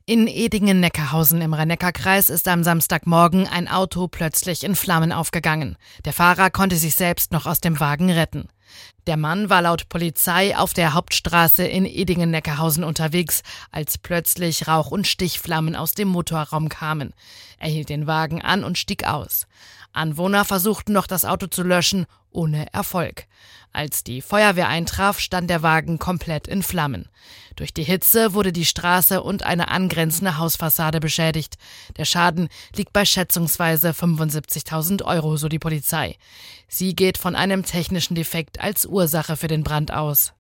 In Edingen-Neckarhausen im Rhein-Neckar-Kreis ist am Samstagmorgen ein Auto plötzlich in Flammen aufgegangen. Der Fahrer konnte sich selbst noch aus dem Wagen retten. Der Mann war laut Polizei auf der Hauptstraße in Edingen-Neckarhausen unterwegs, als plötzlich Rauch und Stichflammen aus dem Motorraum kamen. Er hielt den Wagen an und stieg aus. Anwohner versuchten noch, das Auto zu löschen, ohne Erfolg. Als die Feuerwehr eintraf, stand der Wagen komplett in Flammen. Durch die Hitze wurde die Straße und eine angrenzende Hausfassade beschädigt. Der Schaden liegt bei schätzungsweise 75.000 Euro, so die Polizei. Sie geht von einem technischen Defekt als Ursache für den Brand aus.